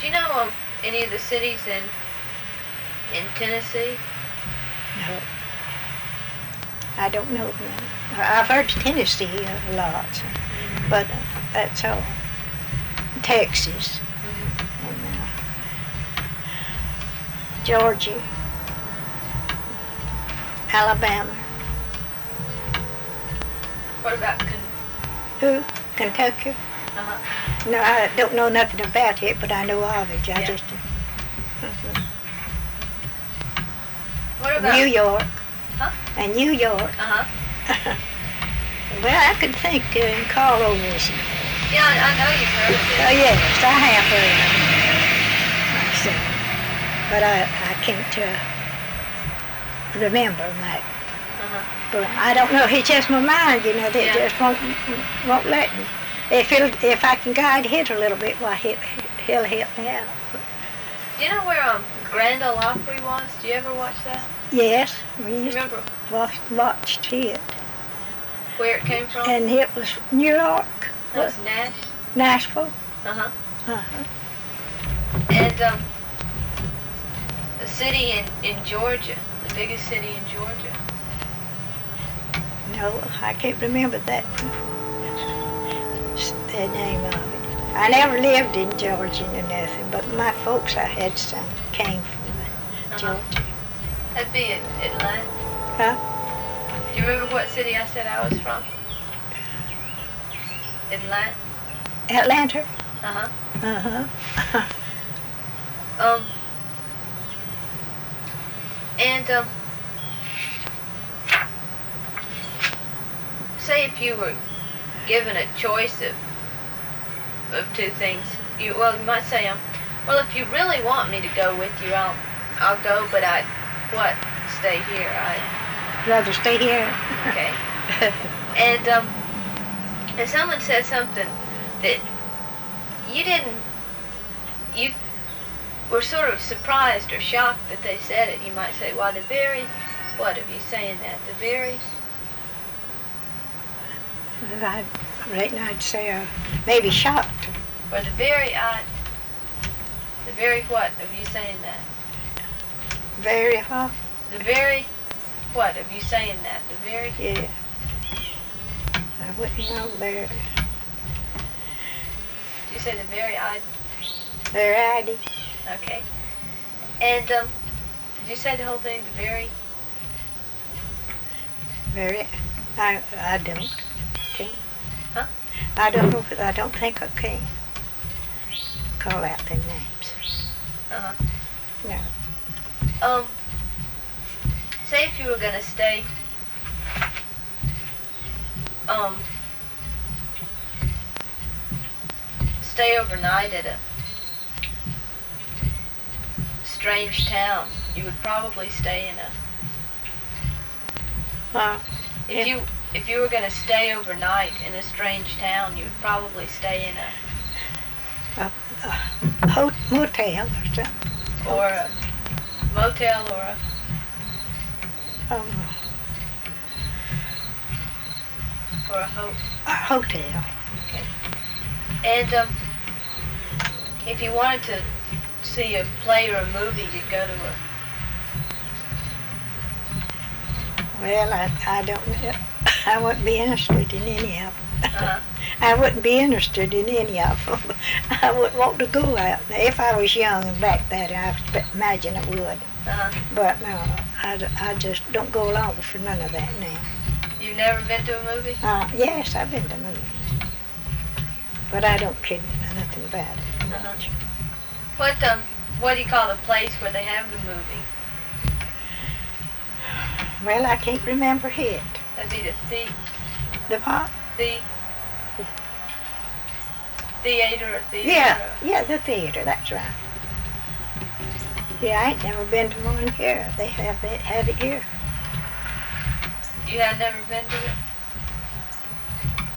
Do you know any of the cities in Tennessee? No. I don't know them. I've heard Tennessee a lot, but that's all. Texas. And Georgia. Alabama. What about Who? Kentucky? Uh-huh. No, I don't know nothing about it, but I know of it. I Yeah. just. What about New York. Huh? And New York. Uh-huh. Well, I could think in Carlo, Michigan. Yeah, I know you've heard of Oh, it. yes, I have heard of it myself. But I can't remember much. Uh-huh. But I don't know. It's just my mind, you know. That Yeah. just won't let me. If I can guide it a little bit, why he'll help me out. Do you know where Grand Ole Opry was? Do you ever watch that? Yes, we Do you used remember to watch it, where it came from? and it was New York, That was Nash. Nashville. Uh-huh. Uh-huh. And the city in Georgia, the biggest city in Georgia. No, I can't remember that. The name of it. I never lived in Georgia or nothing, but my folks, I had some came from Georgia. That'd be Atlanta. Huh? Do you remember what city I said I was from? Atlanta. Atlanta? Uh-huh. Uh-huh. And say if you were given a choice of two things, you might say, well, if you really want me to go with you, I'll go, but I'd stay here. Rather stay here. Okay. And if someone said something that you were sort of surprised or shocked that they said it, you might say, well, what of you saying that? The very... Right now I'd say maybe shocked. Or the very what of you saying that? Very what? The very what of you saying that? The very... Yeah. I wouldn't know very. Did you say the very Variety. Okay. And did you say the whole thing? The very... Very. I don't. Okay. Huh? I don't think I can call out their names. Uh-huh. No. Say if you were gonna stay, stay overnight at a strange town, you would probably stay in a... If you were gonna stay overnight in a strange town, you would probably stay in A motel or something. or a motel or a... Or A hotel. Okay. And if you wanted to see a play or a movie, you'd go to a... Well, I don't know. I wouldn't be interested in any of them. Uh-huh. I wouldn't be interested in any of them. I wouldn't want to go out. If I was young and back then, I imagine I would. Uh-huh. But no, I just don't go along for none of that now. You've never been to a movie? Yes, I've been to movies. But I don't care nothing about it. Uh-huh. What do you call the place where they have the movie? Well, I can't remember it. That'd be The what? the theater or theater? Yeah, the theater, that's right. Yeah, I ain't never been to one here. They have it here. You have never been to it?